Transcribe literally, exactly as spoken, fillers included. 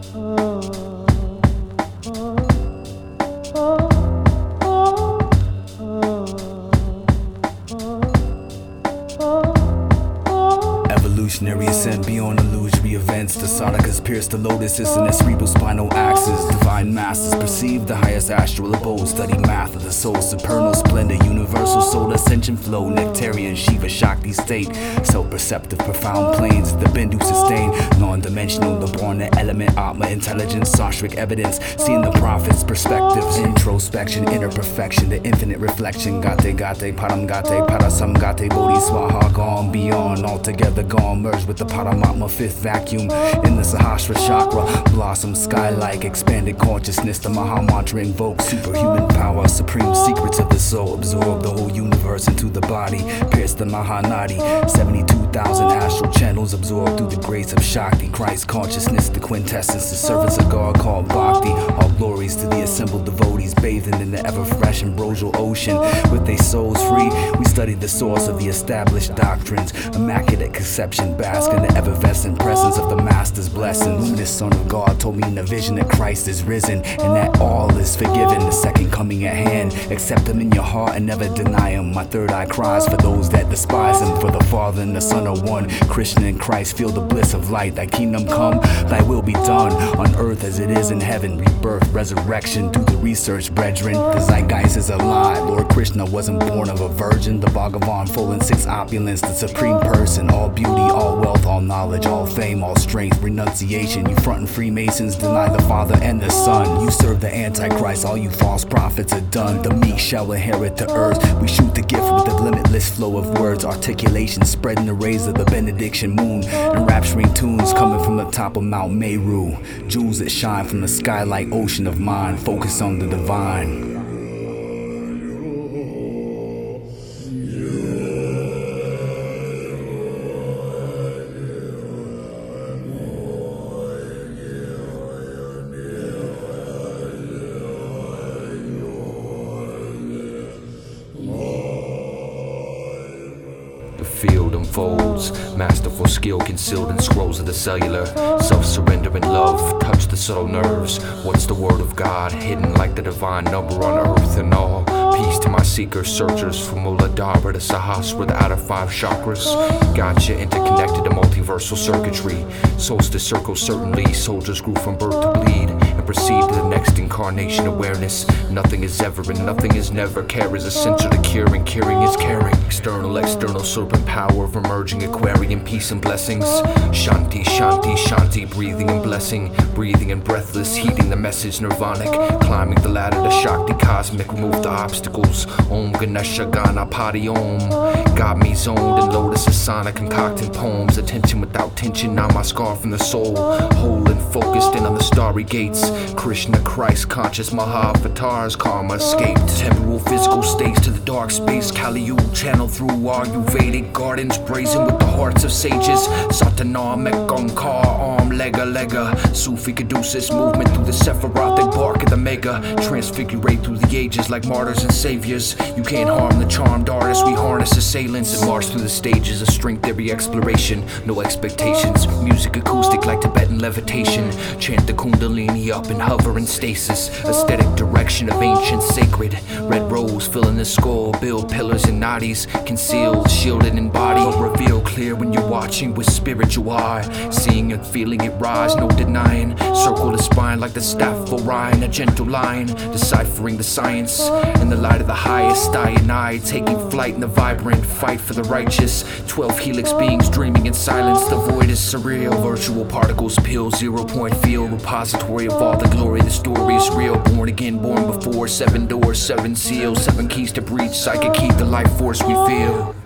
Evolutionary ascent beyond illusory events. The Sonicas pierce the lotus in their cerebral spinal axis. Divine masters perceive the highest astral abode. Study math of the soul, supernal splendor, universal soul ascension flow, nectarian Shiva Shakti state. Self-perceptive profound planes, the Bindu sustain. Non-dimensional, the born the element, Atma intelligence, Sastric evidence. Seeing the prophet's perspectives, introspection, inner perfection, the infinite reflection. Gate gate param gate parasam gate bodhiswaha, gone beyond, altogether gone, merged with the Paramatma fifth vacuum in the Sahasrara chakra. Blossom sky-like, expanded consciousness, the Maha Mantra invokes superhuman power, supreme secrets of the soul. Absorb the whole universe into the body, pierce the Mahanadi. seventy-two thousand astral channels absorbed through the grace of Shakti. Christ consciousness, the quintessence, the servants of God called Bhakti. All glories to the assembled devotees, bathing in the ever-fresh ambrosial ocean. With their souls free, we study the source of the established doctrines. Immaculate conception, bask in the effervescent presence of the Master's blessing. Luminous Son of God told me in a vision that Christ is risen and that all is forgiven. The second coming at hand. Accept him in your heart and never deny him. My third eye cries for those that despise him. For the Father and the Son are one. Christian and Christ feel the bliss of light. Thy kingdom come, thy will be done on earth as it is in heaven. Rebirth, resurrection, do the research, brethren. The zeitgeist is alive. Lord Krishna wasn't born of a virgin. The Bhagavan full in six opulence, the supreme person. All beauty, all wealth, all knowledge, all fame, all strength, renunciation. You frontin' Freemasons deny the Father and the Son. You serve the Antichrist, all you false prophets are done. The meek shall inherit the earth. We shoot the gift with a limitless flow of words, articulation, spreading the rays of the benediction moon. Enrapturing tunes coming from the top of Mount Meru. Jewels that shine from the sky like ocean of mind. Focus on the divine. The field unfolds, masterful skill concealed in scrolls of the cellular. Self-surrender and love touch the subtle nerves. What's the word of God, hidden like the divine number on earth and all? Peace to my seekers, searchers, from Muladhara to Sahasrara, the outer five chakras. Gotcha, interconnected to multiversal circuitry. Solstice circles certainly, soldiers grew from birth to bleed and proceed to the next incarnation awareness. Nothing is ever and nothing is never. Care is essential to cure and curing is caring. External, external serpent power of emerging Aquarian peace and blessings. Shanti, Shanti, Shanti, breathing and blessing. Breathing and breathless, heeding the message nirvanic. Climbing the ladder to Shakti cosmic, remove the obstacles. Om Ganesha Ganapati Om. Got me zoned in lotus asana, concocting poems. Attention without tension, now my scar from the soul. Whole and focused in on the starry gates. Krishna, Christ, conscious Mahavatars, karma escaped. Temporal physical states to the dark space. Kali Yuga channel through Ayurvedic gardens, brazen with the hearts of sages. Satana, Mekankar, Arm, Lega, Lega. Sufi Caduceus movement through the Sephirothic bark of the Mega. Transfigurate through the ages like martyrs and saviors. You can't harm the charmed artists, we harness assailants and march through the stages of string theory exploration. No expectations, music acoustic like Tibetan levitation. Chant the Kundalini up and hover in stasis. Aesthetic direction of ancient sacred. Red rose filling the skull, build pillars and nadis. Concealed, shielded in body, but reveal clear when you're watching with spiritual eye. Seeing and feeling it rise, no denying. Circle the spine like the staff of Orion, a gentle line. Deciphering the science in the light of the highest. I and I taking flight in the vibrant fight for the righteous. Twelve helix beings dreaming in silence. The void is surreal. Virtual particles peel, zero point feel. Repository of all the glory. The story is real. Born again, born before. Seven doors, seven seals, seven keys to breach. Psychic key, the life force we feel.